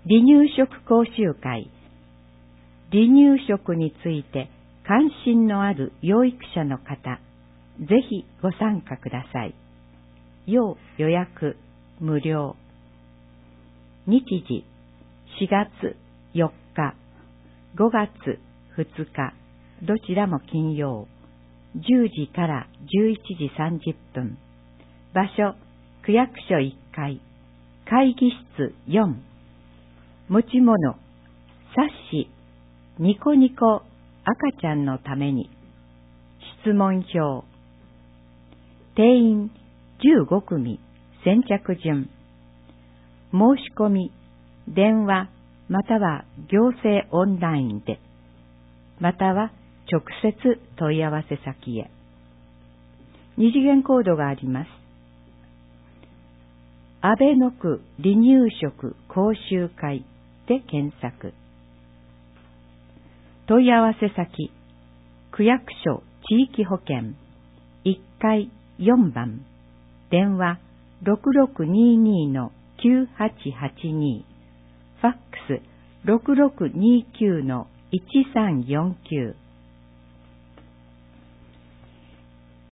離乳食講習会。離乳食について関心のある養育者の方、ぜひご参加ください。要予約無料。日時4月4日、5月2日、どちらも金曜、10時から11時30分。場所、区役所1階、会議室4。持ち物、冊子、ニコニコ赤ちゃんのために。質問票。定員15組、先着順。申し込み、電話または行政オンラインで、または直接問い合わせ先へ。二次元コードがあります。安倍の区離乳食講習会で検索。問い合わせ先、区役所地域保健1階4番、電話6622-9882、ファックス6629-1349。